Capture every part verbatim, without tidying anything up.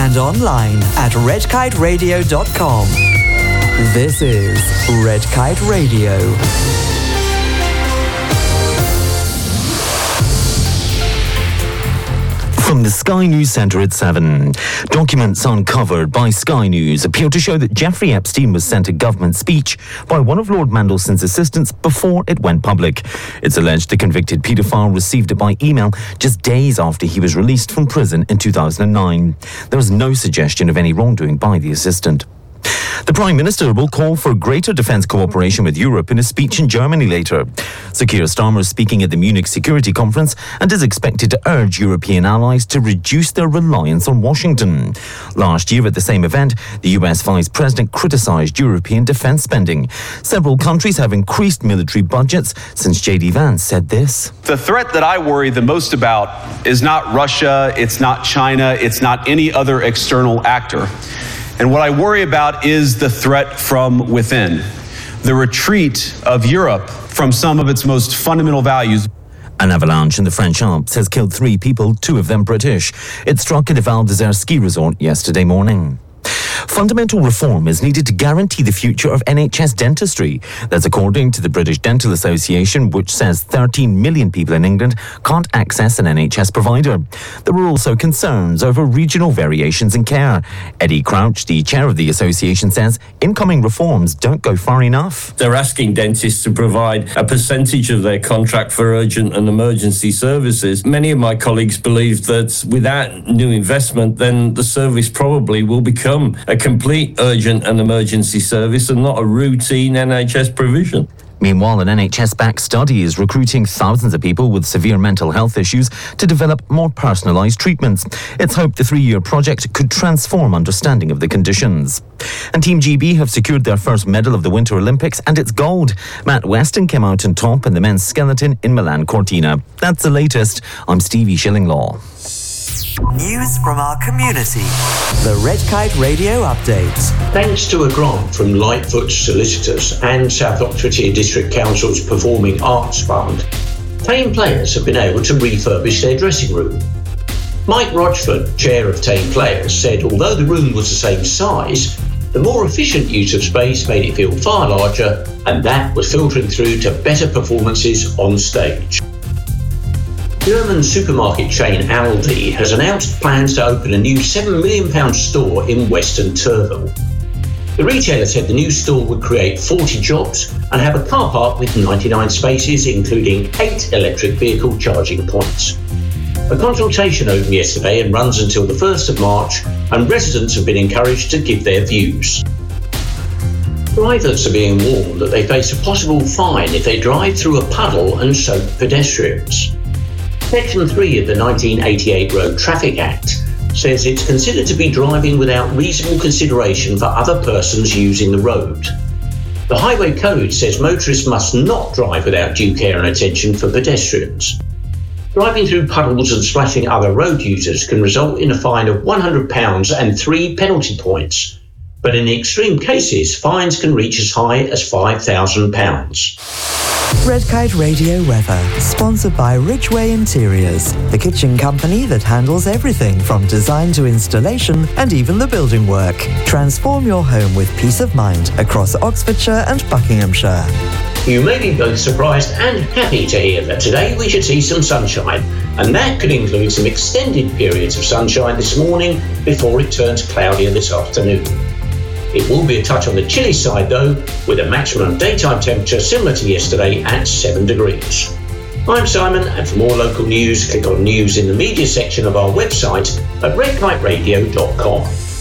and online at red kite radio dot com. This is Red Kite Radio. From the Sky News Centre at seven. Documents uncovered by Sky News appear to show that Jeffrey Epstein was sent a government speech by one of Lord Mandelson's assistants before it went public. It's alleged the convicted paedophile received it by email just days after he was released from prison in two thousand nine. There is no suggestion of any wrongdoing by the assistant. The Prime Minister will call for greater defence cooperation with Europe in a speech in Germany later. Sir Keir Starmer is speaking at the Munich Security Conference and is expected to urge European allies to reduce their reliance on Washington. Last year at the same event, the U S Vice President criticised European defence spending. Several countries have increased military budgets since J D Vance said this. The threat that I worry the most about is not Russia, it's not China, it's not any other external actor. And what I worry about is the threat from within, the retreat of Europe from some of its most fundamental values. An avalanche in the French Alps has killed three people, two of them British. It struck at the Val d'Isère ski resort yesterday morning. Fundamental reform is needed to guarantee the future of N H S dentistry. That's according to the British Dental Association, which says thirteen million people in England can't access an N H S provider. There were also concerns over regional variations in care. Eddie Crouch, the chair of the association, says incoming reforms don't go far enough. They're asking dentists to provide a percentage of their contract for urgent and emergency services. Many of my colleagues believe that without new investment, then the service probably will become a complete urgent and emergency service and not a routine N H S provision. Meanwhile, an N H S-backed study is recruiting thousands of people with severe mental health issues to develop more personalised treatments. It's hoped the three-year project could transform understanding of the conditions. And Team G B have secured their first medal of the Winter Olympics, and it's gold. Matt Weston came out on top in the men's skeleton in Milan Cortina. That's the latest. I'm Stevie Shillinglaw. News from our community. The Red Kite Radio Update. Thanks to a grant from Lightfoot Solicitors and South Oxfordshire District Council's Performing Arts Fund, Tame Players have been able to refurbish their dressing room. Mike Rochford, chair of Tame Players, said although the room was the same size, the more efficient use of space made it feel far larger, and that was filtering through to better performances on stage. German supermarket chain Aldi has announced plans to open a new seven million pounds store in Western Turville. The retailer said the new store would create forty jobs and have a car park with ninety-nine spaces, including eight electric vehicle charging points. A consultation opened yesterday and runs until the first of March, and residents have been encouraged to give their views. Drivers are being warned that they face a possible fine if they drive through a puddle and soak pedestrians. Section three of the nineteen eighty-eight Road Traffic Act says it's considered to be driving without reasonable consideration for other persons using the road. The Highway Code says motorists must not drive without due care and attention for pedestrians. Driving through puddles and splashing other road users can result in a fine of one hundred pounds and three penalty points. But in extreme cases, fines can reach as high as five thousand pounds. Red Kite Radio weather, sponsored by Ridgeway Interiors, the kitchen company that handles everything from design to installation and even the building work. Transform your home with peace of mind across Oxfordshire and Buckinghamshire. You may be both surprised and happy to hear that today we should see some sunshine, and that could include some extended periods of sunshine this morning before it turns cloudier this afternoon. It will be a touch on the chilly side though, with a maximum daytime temperature similar to yesterday at seven degrees. I'm Simon, and for more local news, click on News in the Media section of our website at red kite radio dot com.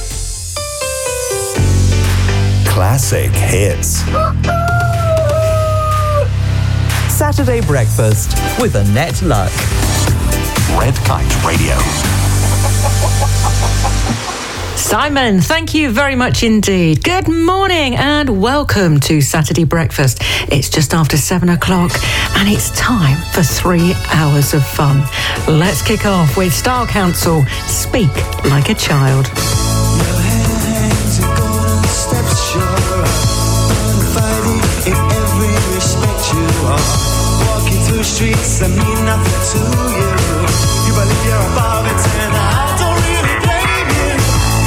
Classic hits. Saturday Breakfast with Annette Luck. Red Kite Radio. Simon, thank you very much indeed. Good morning and welcome to Saturday Breakfast. It's just after seven o'clock and it's time for three hours of fun. Let's kick off with Style Council, Speak Like a Child. Your hands are golden steps, sure. Fighting in every respect you are. Walking through the streets that mean nothing to you. You believe you're above it and I don't really blame you.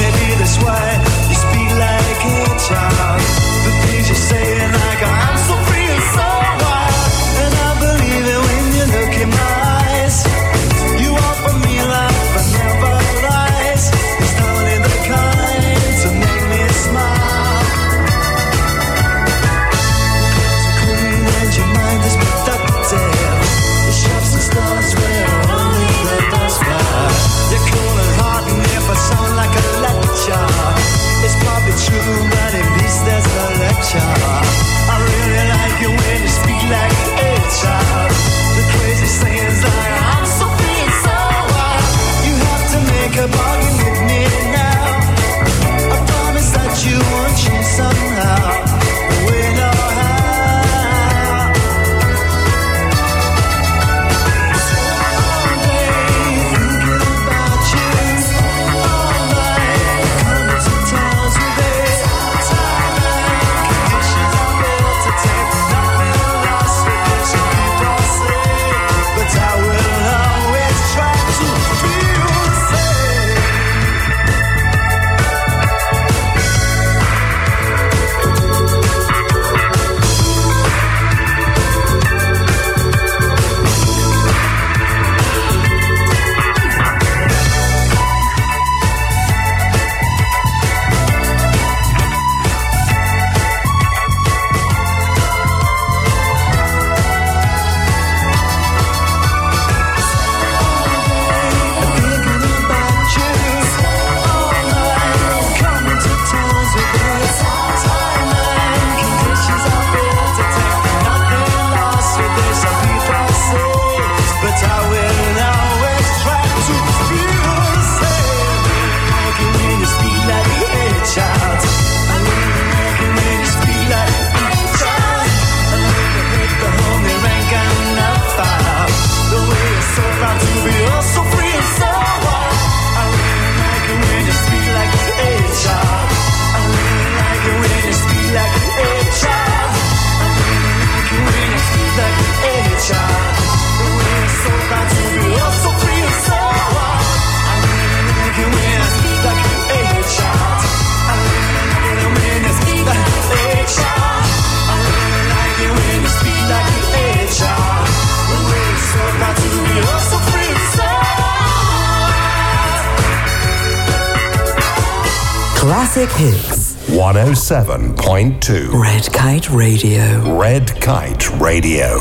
Classic hits. one oh seven point two. Red Kite Radio. Red Kite Radio.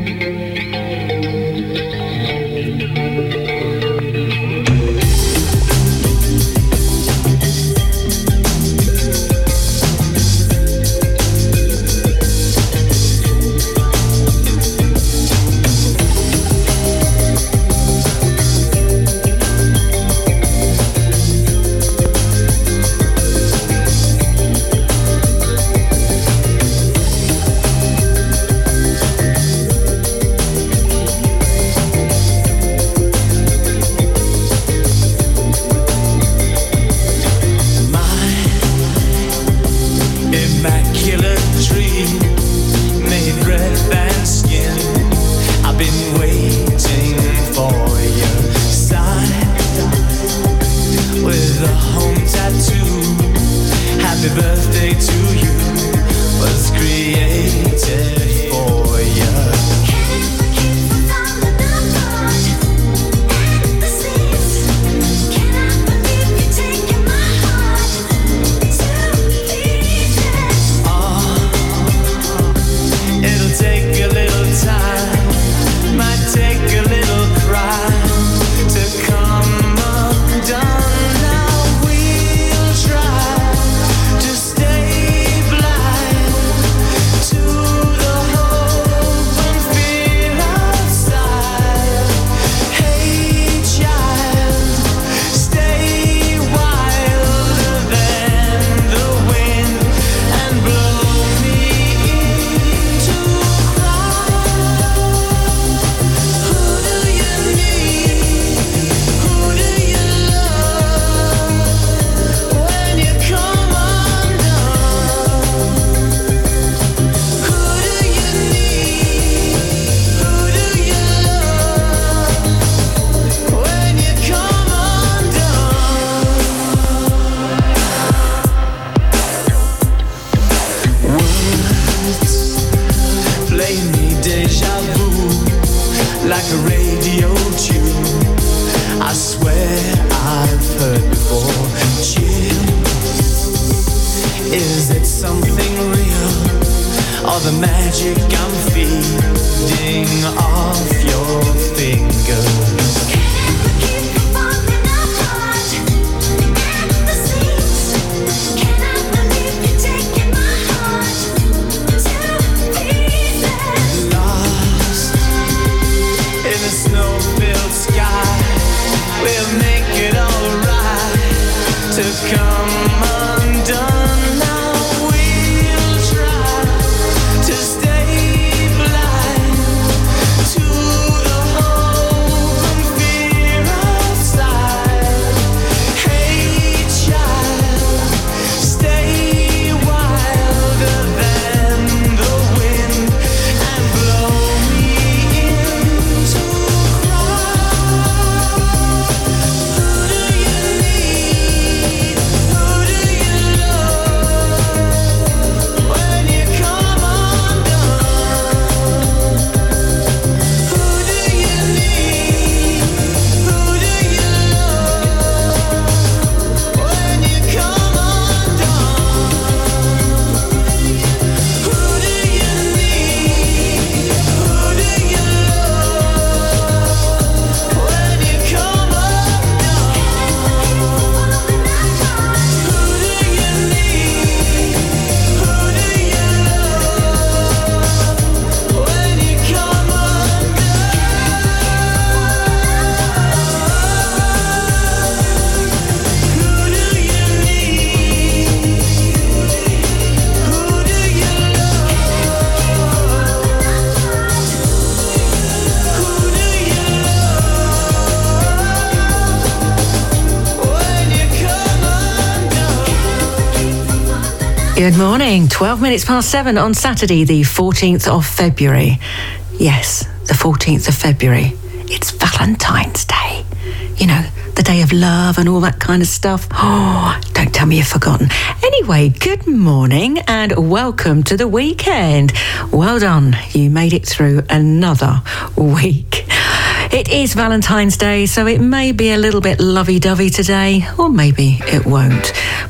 Good morning. twelve minutes past seven on Saturday, the fourteenth of February. Yes, the fourteenth of February. It's Valentine's Day. You know, the day of love and all that kind of stuff. Oh, don't tell me you've forgotten. Anyway, good morning and welcome to the weekend. Well done. You made it through another week. It is Valentine's Day, so it may be a little bit lovey-dovey today, or maybe it won't.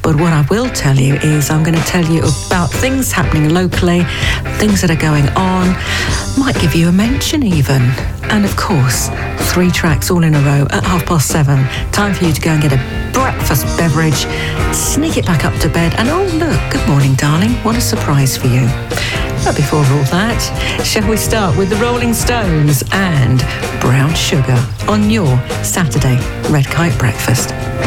But what I will tell you is I'm going to tell you about things happening locally, things that are going on, might give you a mention even. And of course, three tracks all in a row at half past seven. Time for you to go and get a breakfast beverage, sneak it back up to bed, and oh look, good morning darling, what a surprise for you. But before all that, shall we start with the Rolling Stones and Brown Sugar on your Saturday Red Kite Breakfast.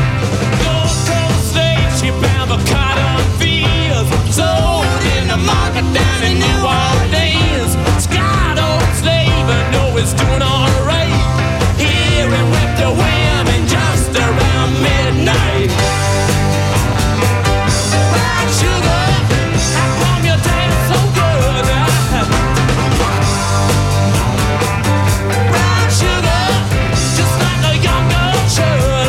It's doing all right here and with the women just around midnight. Brown sugar, how come you taste so good? Brown sugar, just like a young girl should.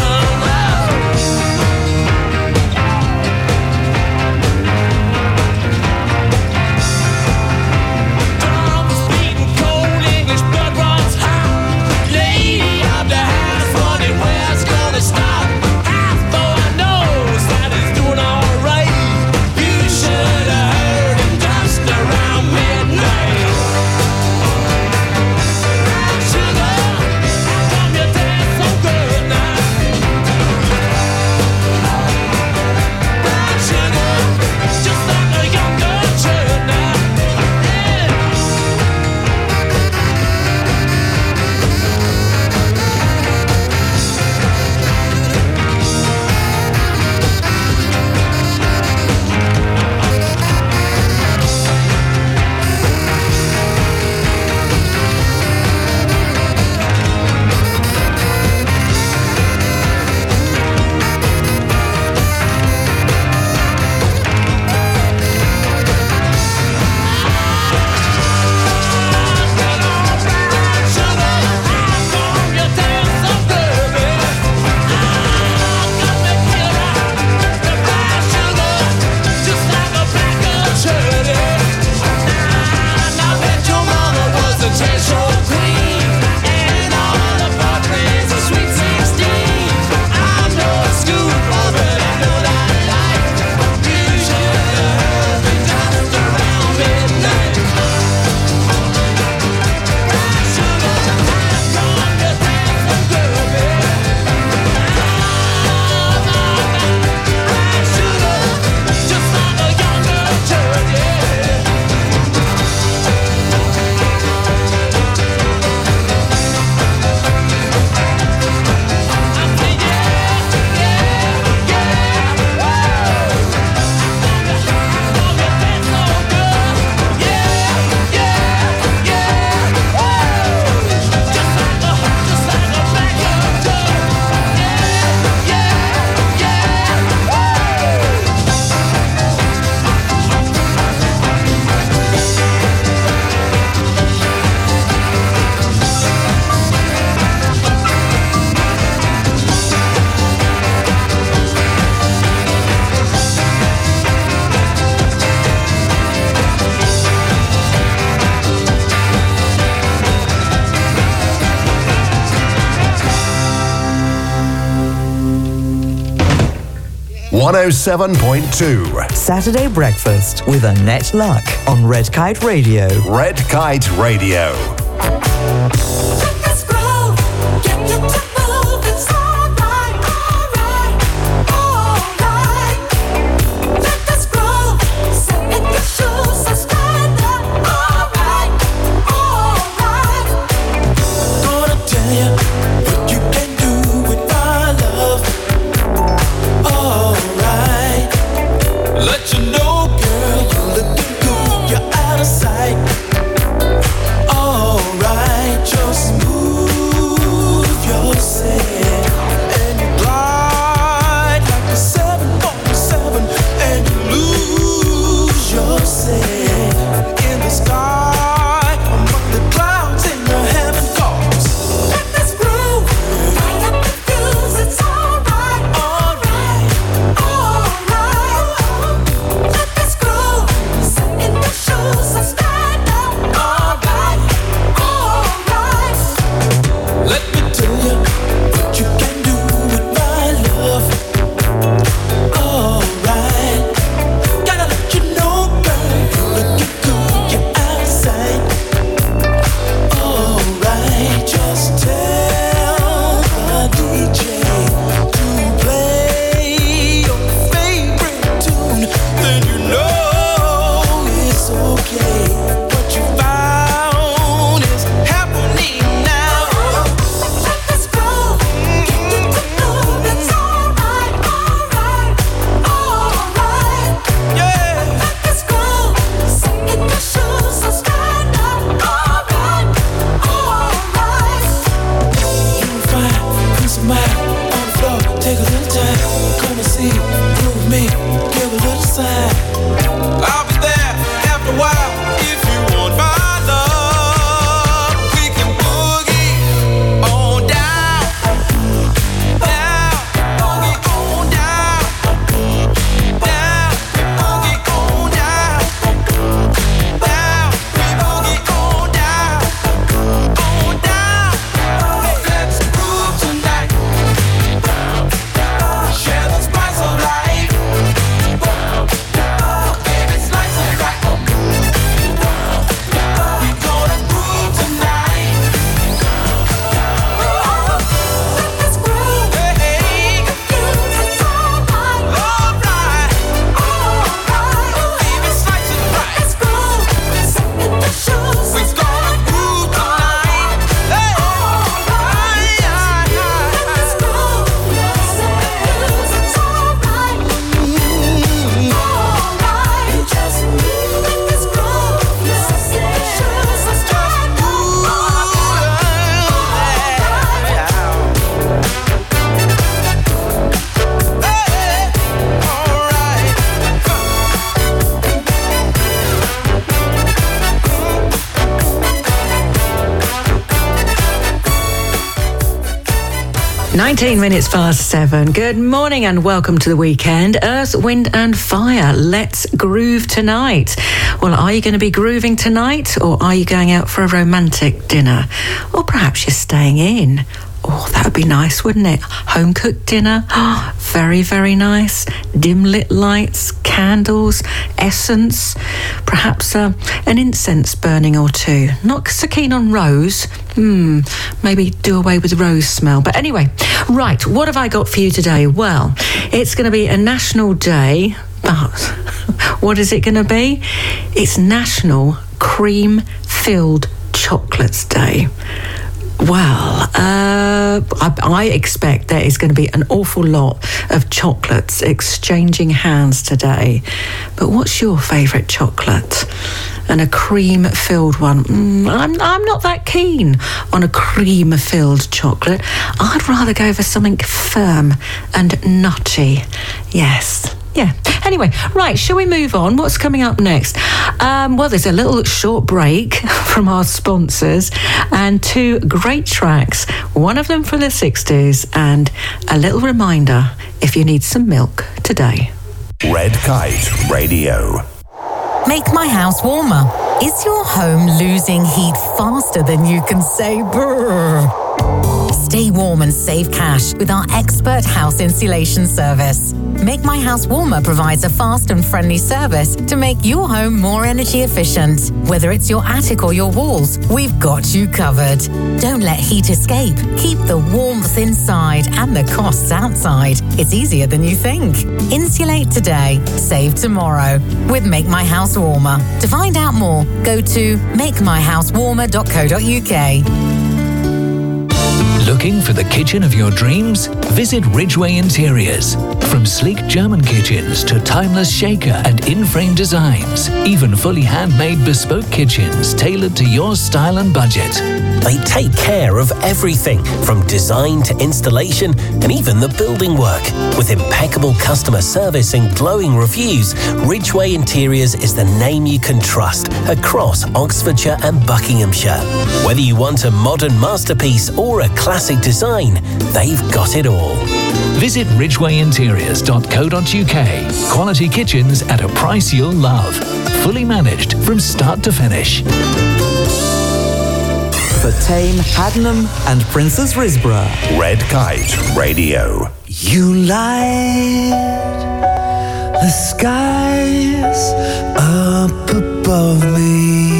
one oh seven point two. Saturday Breakfast with Annette Luck on Red Kite Radio. Red Kite Radio. Sight. Alright, nineteen minutes past seven. Good morning and welcome to the weekend. Earth, Wind and Fire. Let's groove tonight. Well, are you going to be grooving tonight, or are you going out for a romantic dinner? Or perhaps you're staying in. Oh, that would be nice, wouldn't it? Home-cooked dinner. Oh, very, very nice. Dim-lit lights, candles, essence, perhaps uh, an incense burning or two. Not so keen on rose. Hmm, maybe do away with the rose smell. But anyway, right, what have I got for you today? Well, it's going to be a national day, but what is it going to be? It's National Cream-Filled Chocolates Day. Well, uh, I, I expect there is going to be an awful lot of chocolates exchanging hands today. But what's your favourite chocolate? And a cream-filled one? Mm, I'm, I'm not that keen on a cream-filled chocolate. I'd rather go for something firm and nutty. Yes. Yeah. Anyway, right, shall we move on? What's coming up next? Um, well, there's a little short break from our sponsors and two great tracks, one of them from the sixties, and a little reminder if you need some milk today. Red Kite Radio. Make my house warmer. Is your home losing heat faster than you can say brrr? Stay warm and save cash with our expert house insulation service. Make My House Warmer provides a fast and friendly service to make your home more energy efficient. Whether it's your attic or your walls, we've got you covered. Don't let heat escape. Keep the warmth inside and the costs outside. It's easier than you think. Insulate today, save tomorrow with Make My House Warmer. To find out more, go to make my house warmer dot co dot uk. Looking for the kitchen of your dreams? Visit Ridgeway Interiors. From sleek German kitchens to timeless shaker and in-frame designs, even fully handmade bespoke kitchens tailored to your style and budget. They take care of everything from design to installation and even the building work. With impeccable customer service and glowing reviews, Ridgeway Interiors is the name you can trust across Oxfordshire and Buckinghamshire. Whether you want a modern masterpiece or a classic design, they've got it all. Visit ridgeway interiors dot co dot uk. Quality kitchens at a price you'll love. Fully managed from start to finish. For Tame, Haddenham and Princess Risborough. Red Kite Radio. You light the skies up above me.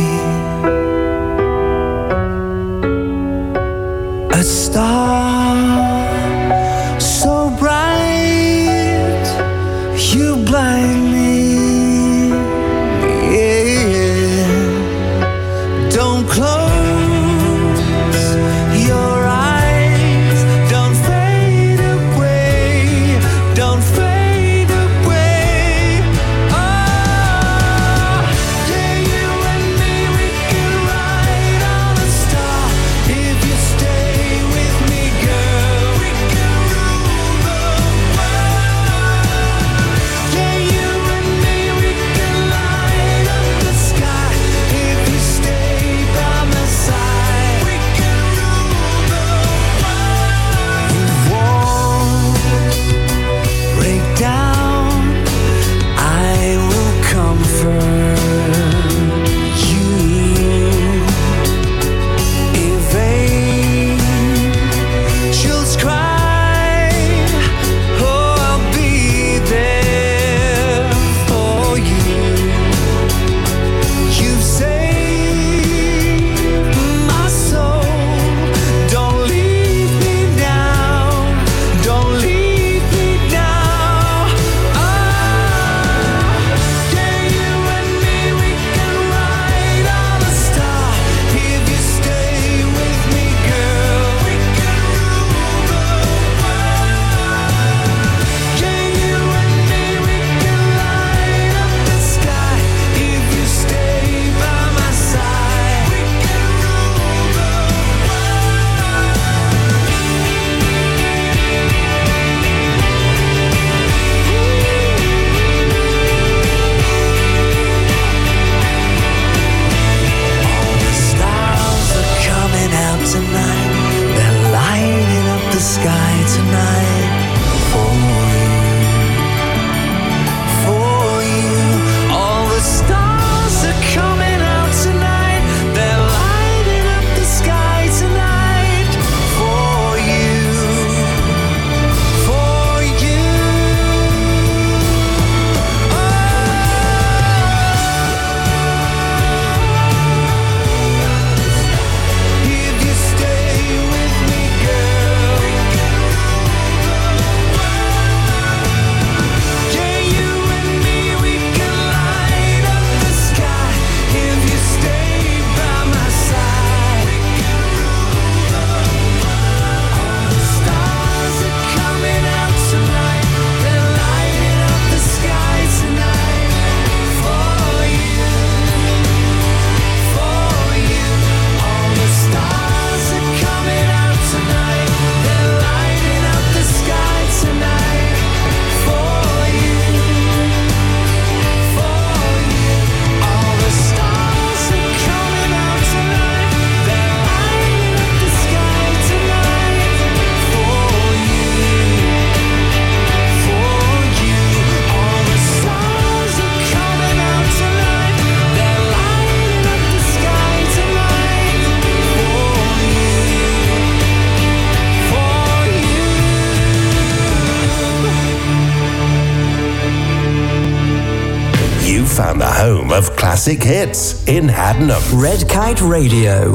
A star so bright, you blind me. Yeah. Don't close your eyes, don't fade away, don't fade away. Oh, yeah, you and me, we can ride on a star. If you stay with me, girl, we can rule the world. Yeah, you found the home of classic hits in Haddenham. Red Kite Radio.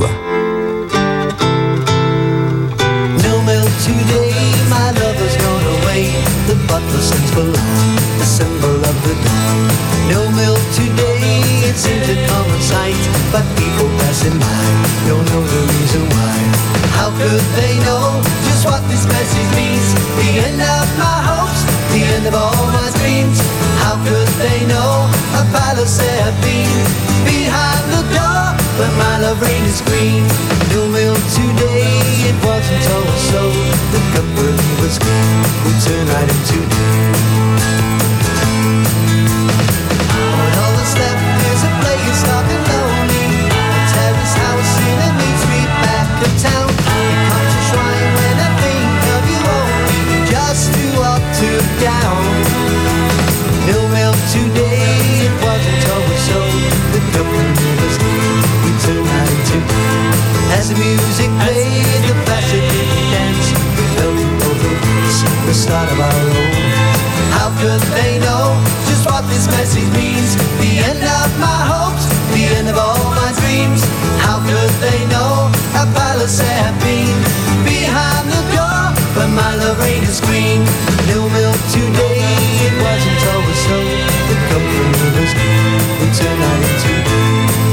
No milk today, my lover's gone away. The butler sends for love, the symbol of the dawn. No milk today, it seems a common sight, but people passing by don't know the reason why. How could they know just what this message means? The end of my hopes, the end of all my dreams. How could they know a palace there had been behind the door, but my love reigned is green. No milk today, it wasn't always so. The company was green, we turned right into day. When all that's left is a place dark and lonely, a terrace house in a mean street back of town. It comes to shrine when I think of you only, just too up, too down. No milk today, it wasn't always so. The company was green, we turned right into day. As the music played, the placid didn't dance. We felt in both of us the start of our own. How could they know just what this message means? The end of my hopes, the end of all my dreams. How could they know a palace there had been behind the door, but my love reigned is green. No milk today, it wasn't always so. The company was green, we turned right into day.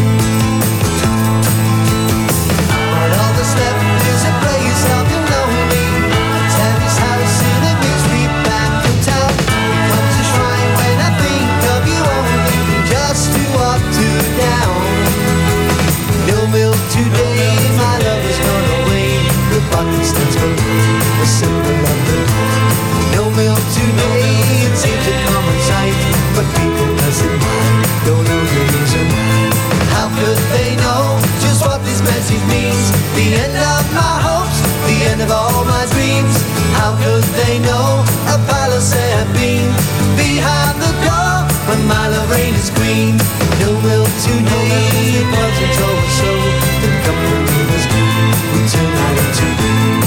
But all that's left is a place dark and lonely, a terrace house in a big street back in town. It comes to shrine when I think of you only, just too up, too down. No milk today, my love has gone away. The button stands for love, a symbol of the dawn. No milk today, it seems a common sight, but people passing by don't know the reason why. How could they know just what this message means? The end of my hopes, the end of all my dreams. How could they know a palace there had been behind the door, when my love reigned is green? No milk today, it wasn't always so. The company was green, we turned right into green.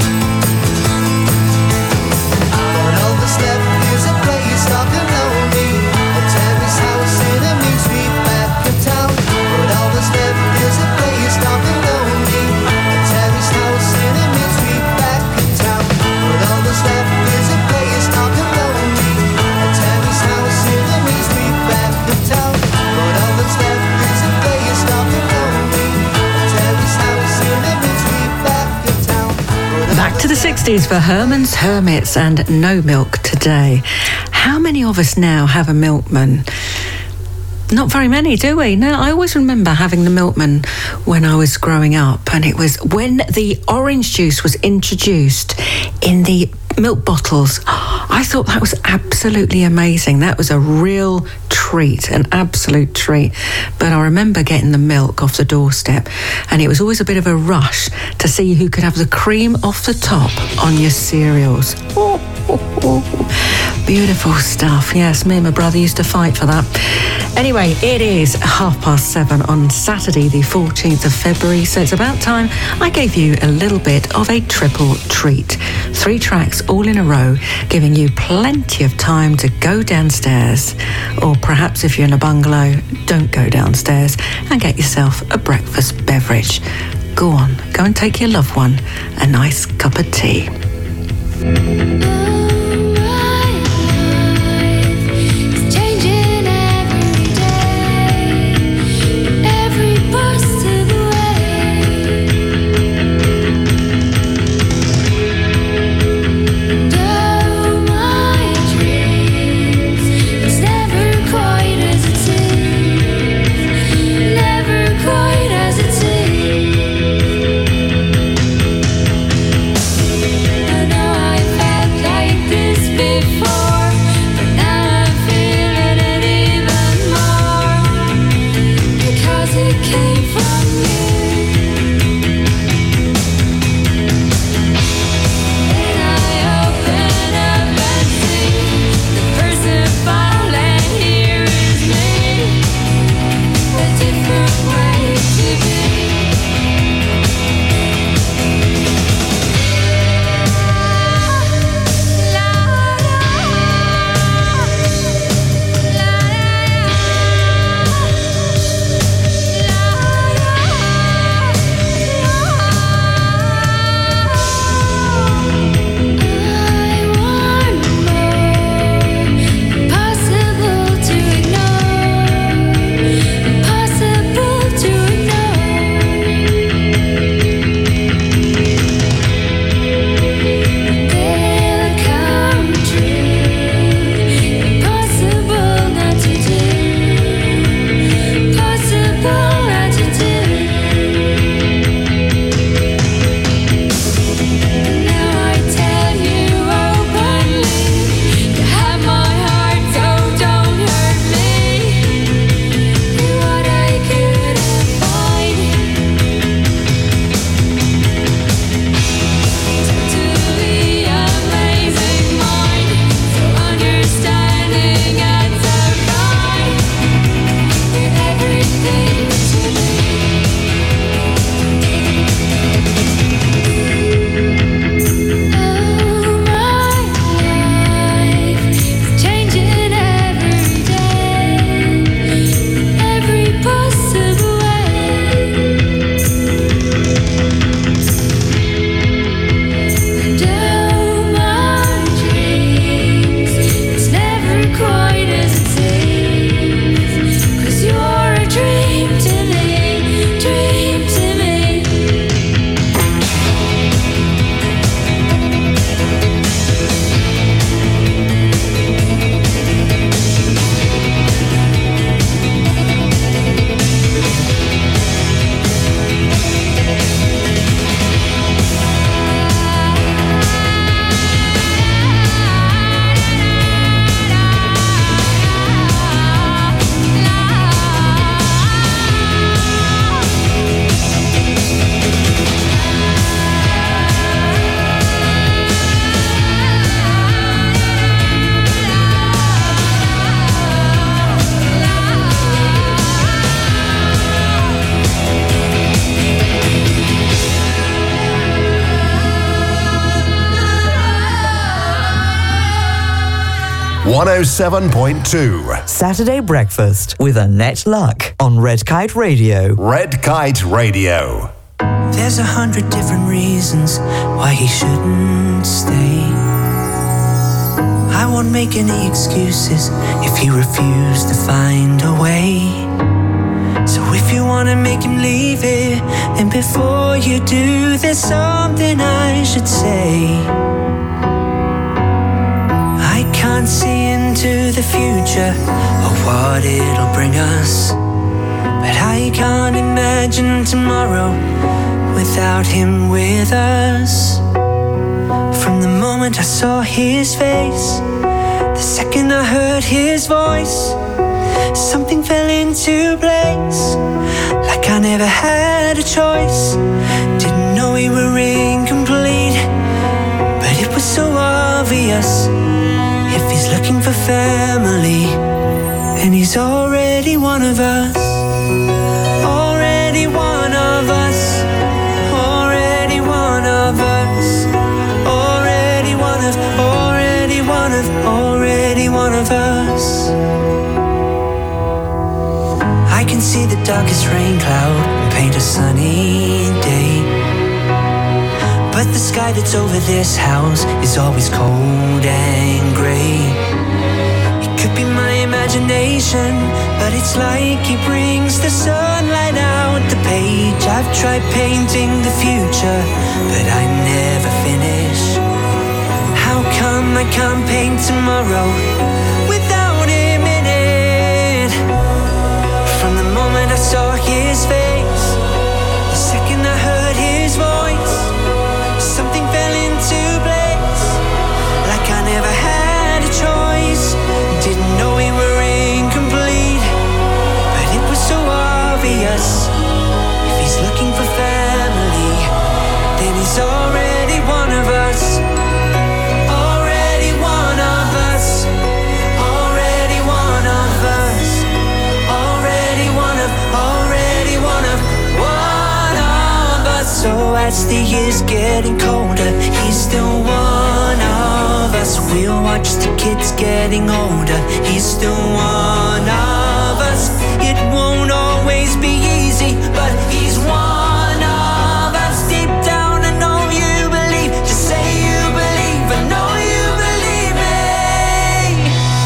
But all that's left is a place dark and lonely, a terrace house in a mean street back of town. But all that's left is a place dark and lonely, a terrace house in a mean street back of town. But all that's left is a place dark and lonely, a terrace house in a mean street back of town. But all that's left is a place dark and lonely, a terrace house in a mean street back of town. Back to the sixties for Herman's Hermits and No Milk Today. How many of us now have a milkman? Not very many, do we? Now, I always remember having the milkman when I was growing up, and it was when the orange juice was introduced in the milk bottles. I thought that was absolutely amazing. That was a real treat, an absolute treat. But I remember getting the milk off the doorstep, and it was always a bit of a rush to see who could have the cream off the top on your cereals. Oh, oh, oh. Beautiful stuff. Yes, me and my brother used to fight for that. Anyway, it is half past seven on Saturday, the fourteenth of February, so it's about time I gave you a little bit of a triple treat. Three tracks all in a row, giving you plenty of time to go downstairs. Or perhaps if you're in a bungalow, don't go downstairs and get yourself a breakfast beverage. Go on, go and take your loved one a nice cup of tea. I know I felt like one oh seven point two. Saturday Breakfast with Annette Luck on Red Kite Radio. Red Kite Radio. There's a hundred different reasons why he shouldn't stay. I won't make any excuses if he refused to find a way. So if you wanna make him leave it, then before you do, there's something I should say. I can't see into the future or what it'll bring us, but I can't imagine tomorrow without him with us. From the moment I saw his face, the second I heard his voice, something fell into place, like I never had a choice. Didn't know we were incomplete, but it was so obvious. If he's looking for family, then he's already one of us. Already one of us. Already one of us. Already one of, already one of, already one of us. I can see the darkest rain cloud and paint a sunny day, but the sky that's over this house is always cold and grey. It could be my imagination, but it's like he brings the sunlight out the page. I've tried painting the future, but I never finish. How come I can't paint tomorrow without him in it? From the moment I saw his face, the second I heard his voice, something fell into place, like I never had a choice. Didn't know we were incomplete, but it was so obvious. If he's looking for family, then he's already one of us. Already one of us. Already one of us. Already one of, already one of, one of us. So as the years getting colder, he's still one of us. We'll watch the kids getting older, he's still one of us. It won't always be easy, but he's one of us. Deep down I know you believe, just say you believe, I know you believe me.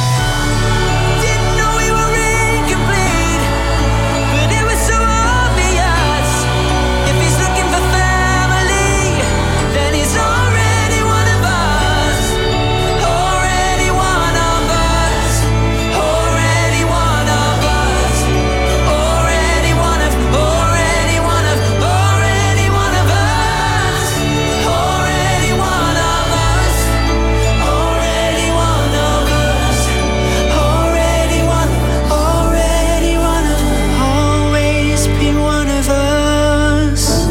Didn't know we were incomplete, but it was so obvious. If he's looking for family, then he's already one of us. Already one of us. Already one of us. Already one of, already one of, already one of us. Already one of us. Already one of us. Already one, already one of, always been one of us.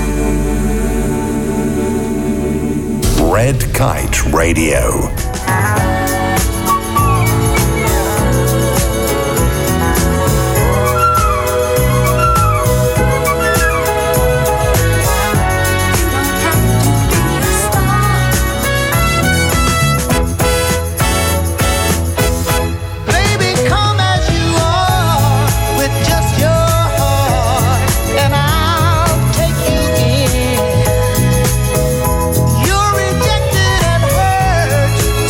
Red Kite Radio. Baby, come as you are, with just your heart, and I'll take you in. You're rejected and hurt,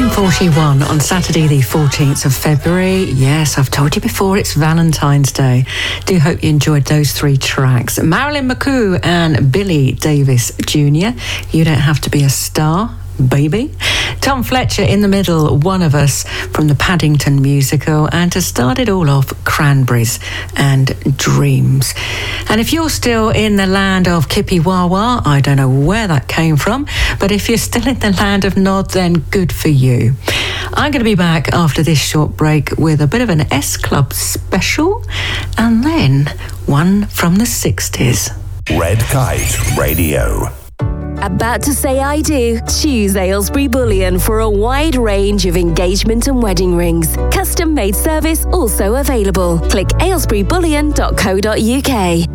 ten forty-one on Saturday the fourteenth of February. Yes, I've told you before, it's Valentine's Day. Do hope you enjoyed those three tracks. Marilyn McCoo and Billy Davis Junior You Don't Have to Be a Star, Baby. Tom Fletcher in the middle, One of Us from the Paddington musical, and to start it all off, Cranberries and Dreams. And if you're still in the land of Kippy Wawa, I don't know where that came from, but if you're still in the land of Nod, then good for you. I'm going to be back after this short break with a bit of an S Club special, and then one from the sixties. Red Kite Radio. About to say I do? Choose Aylesbury Bullion for a wide range of engagement and wedding rings. Custom made service also available. Click aylesbury bullion dot co dot uk.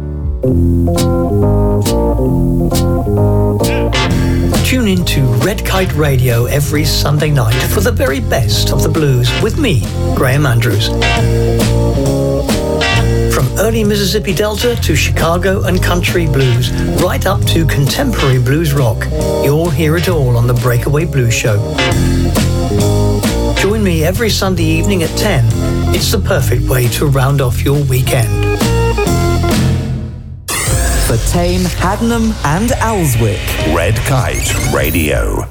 Tune in to Red Kite Radio every Sunday night for the very best of the blues with me, Graham Andrews. From early Mississippi Delta to Chicago and country blues, right up to contemporary blues rock, you'll hear it all on the Breakaway Blues Show. Join me every Sunday evening at ten. It's the perfect way to round off your weekend. For Tame, Haddenham and Alswick. Red Kite Radio.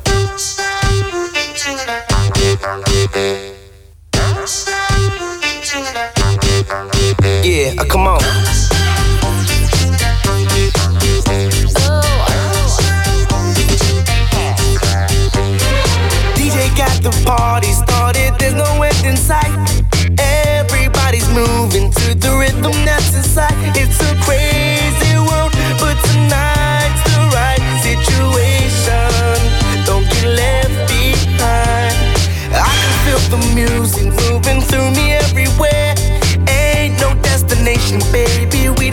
Yeah, uh, come on. D J got the party started, there's no end in sight. Everybody's moving to the rhythm that's inside. It's a crazy world, but tonight's the right situation. Don't get left behind. I can feel the music moving through me everywhere. Ain't no destination, baby, we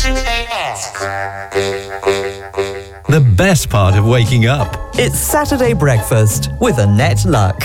The best part of waking up. It's Saturday breakfast with Annette Luck.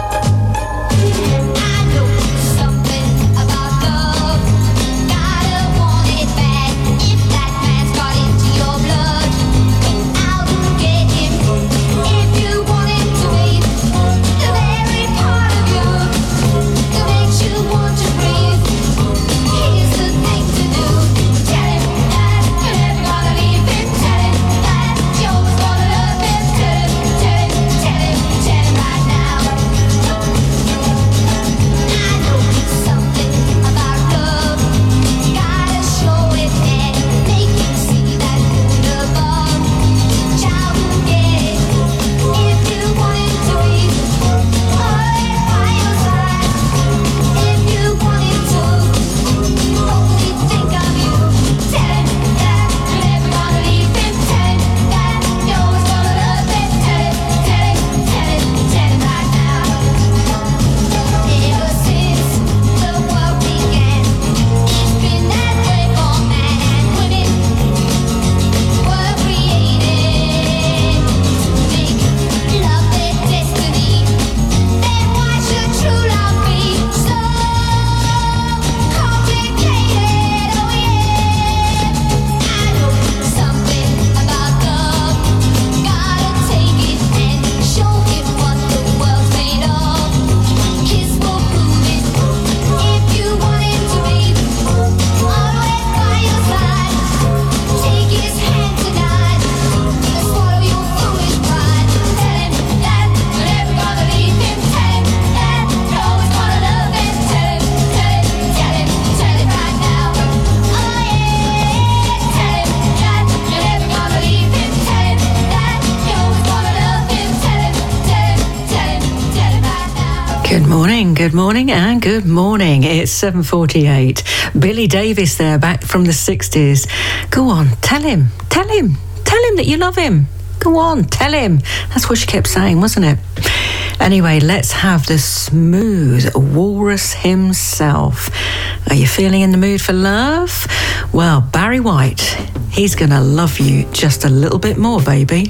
Good morning, good morning, and good morning. It's seven forty-eight. Billy Davis there, back from the sixties. Go on, tell him, tell him, tell him that you love him. Go on, tell him. That's what she kept saying, wasn't it? Anyway, let's have the smooth walrus himself. Are you feeling in the mood for love? Well, Barry White, he's gonna love you just a little bit more, baby.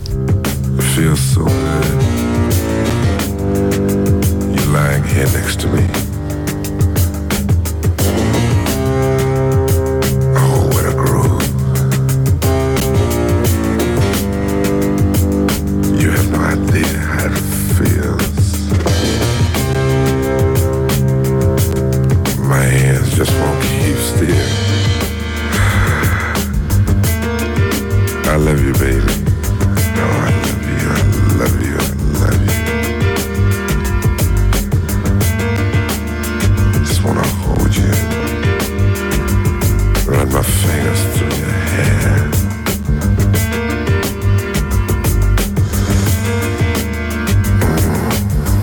It feels so good. Lying here next to me. Oh, what a groove. You have no idea how it feels. My hands just won't keep still. I love you, baby. Oh, I love you, I love you, I love you. Wanna hold you, run my fingers through your hair. Mm.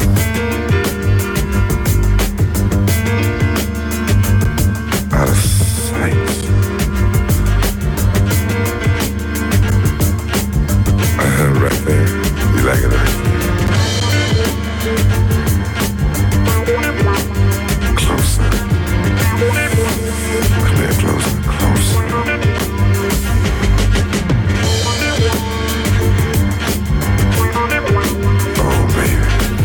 Out of sight. Uh, right there. You like it right there? Come here, closer, closer. Oh, baby.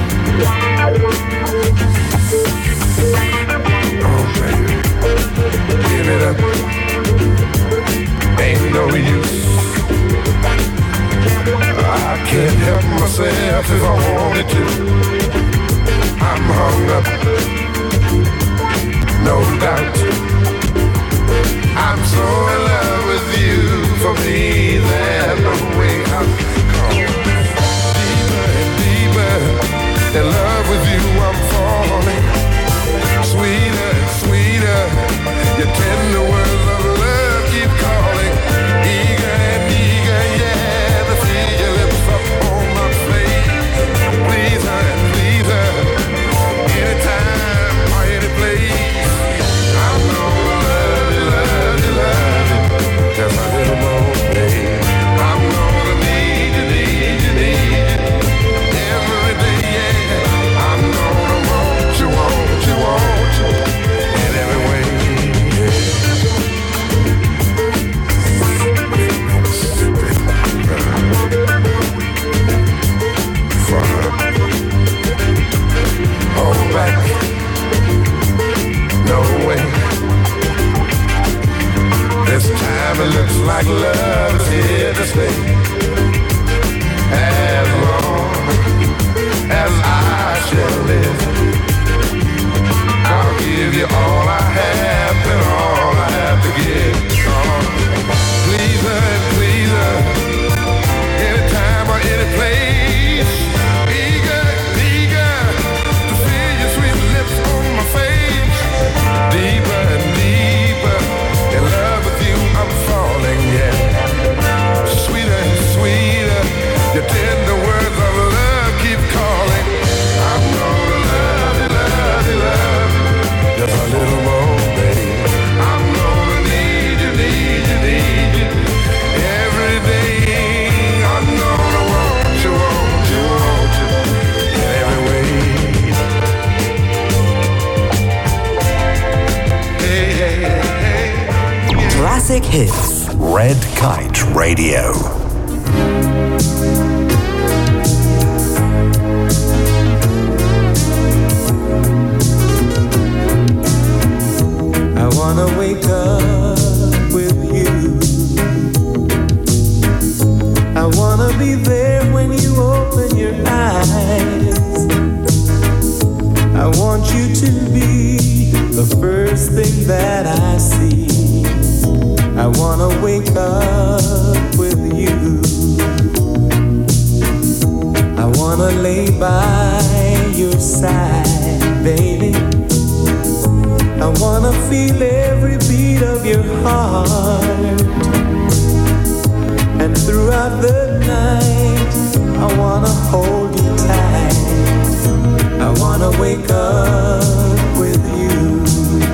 Oh, baby. Give it up. Ain't no use. I can't help myself if I wanted to. I'm hung up. No doubt, I'm so in love with you. For me, there's no way out. Deeper and deeper in love with you, I'm falling. Sweeter and sweeter, your tender words of love keep calling. Eager and eager, yeah, to feel your lips up on my face. Please her and please her, anytime or any place. I'm gonna love you, love you, love you. time, it looks like love is here to stay. As long as I shall live, I'll give you all I have and all I have to give. Oh, please her and please her, anytime or any place. Eager, eager to feel your sweet lips on my face. Deeper and deeper in love with you, I'm falling, yeah. Sweeter and sweeter, your tender words of love keep calling. I'm gonna love you, love you, love you, just a little more, baby. I'm gonna need you, need you, need you every day. I'm gonna want you, want you, want you in every way. Hey, hey, hey, hey. Classic hits. Red Kite Radio. I wanna wake up with you. I wanna be there when you open your eyes. I want you to be the first thing that I see. I wanna wake up with you. I wanna lay by your side, baby. I wanna feel every beat of your heart. And throughout the night, I wanna hold you tight. I wanna wake up with you.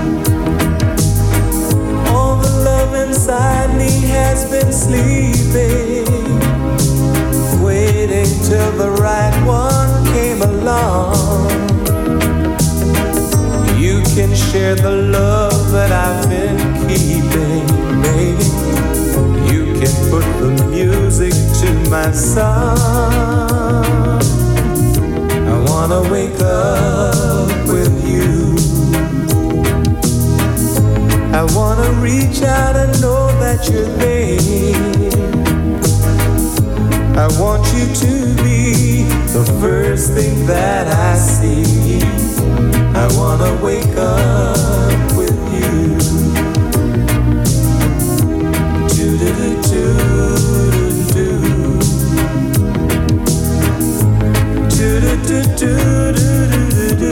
All the love inside me has been sleeping, waiting till the right one came along. You can share the love that I've been keeping, baby. You can put the music to my song. I wanna wake up with you. I wanna reach out and know that you're there. I want you to be the first thing that I see. I wanna wake up with you. Do-do-do-do-do-do. Do-do-do-do-do-do-do.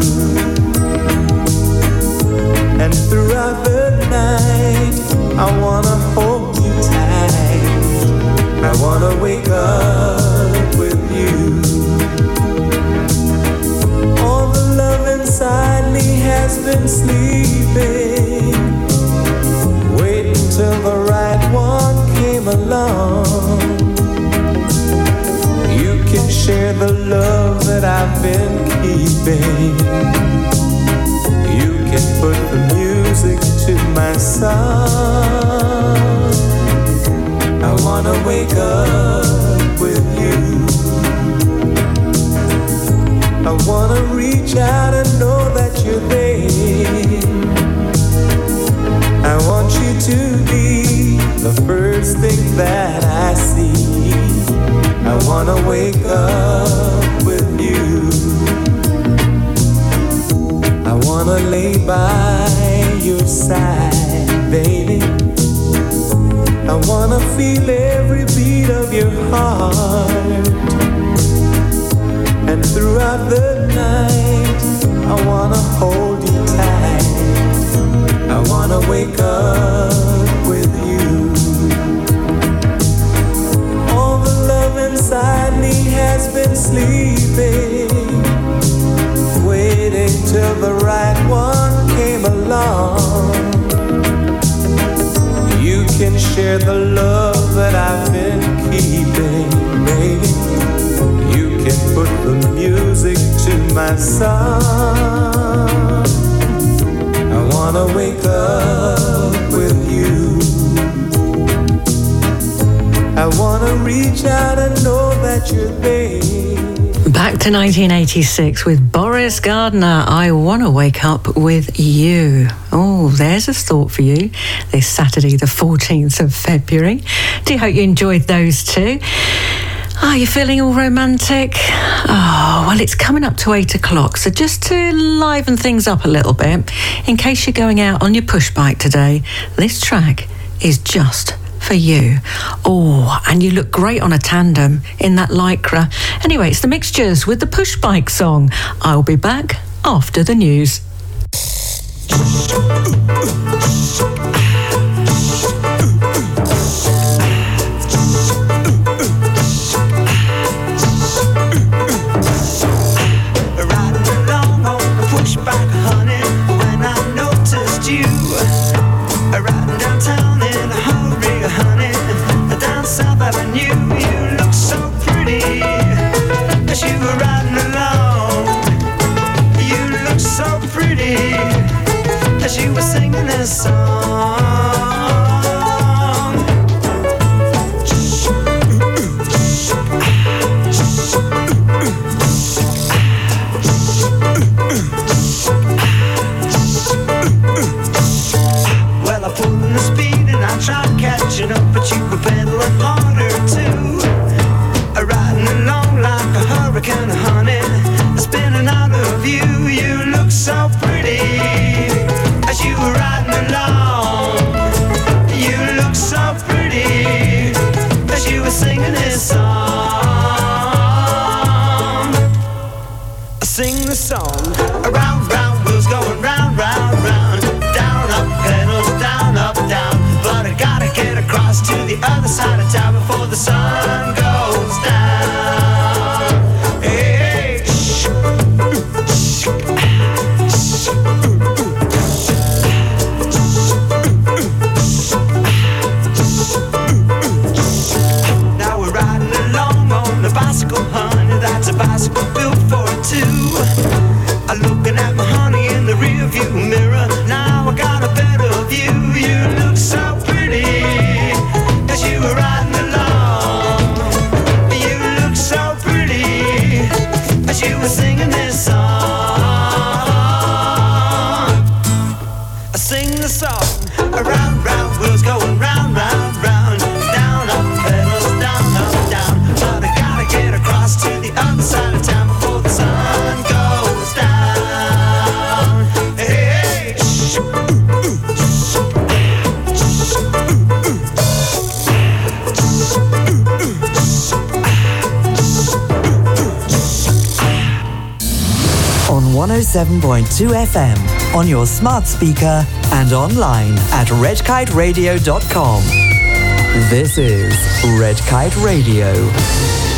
And throughout the night, I wanna hold you tight. I wanna wake up with you. All the love inside me has been sleeping, waiting till the right one came along. You can share the love that I've been keeping. You can put the music to my song. I wanna wake up with you. I wanna reach out and know that you're there. I want you to be the first thing that I see. I wanna wake up with you. I wanna lay by your side, baby. I wanna feel every beat of your heart. And throughout the night, I wanna hold you tight. I wanna wake up with you. All the love inside me has been sleeping, waiting till the right one came along. You can share the love that I've been keeping, baby. You can put the music to my song. I wanna wake up with you. I wanna reach out and know that you're there. Back to nineteen eighty-six with Boris Gardner. I want to wake up with you. Oh, there's a thought for you this Saturday, the fourteenth of February. Do hope you enjoyed those two. Are you feeling all romantic? Oh, well, it's coming up to eight o'clock. So just to liven things up a little bit, in case you're going out on your push bike today, this track is just for you. Oh, and you look great on a tandem in that lycra. Anyway, it's the Mixtures with the push bike song. I'll be back after the news. She was singing this song. Well, I pulled in the speed and I tried catching up, but you were pedaling harder too. Riding along like a hurricane, honey, spinning out of view. You look so pretty as you were riding along. You look so pretty as you were singing this song. I sing the song. Around, round, wheels going round, round, round. Down, up, pedals, down, up, down. But I gotta get across to the other side of town before the sun goes down. Hey, shh. Now we're riding along on the bicycle, honey. That's a bicycle built for two. I'm looking at my honey in the rear view mirror. Now I got a better view. You look so pretty as you were riding along. You look so pretty as you were singing this song. I sing the song. Around, round, wheels going round, round, round. Down, up, pedals, down, up, down. But I gotta get across to the other side of town before the sun goes down. Hey, shh. On one oh seven point two F M, on your smart speaker and online at red kite radio dot com. This is Red Kite Radio.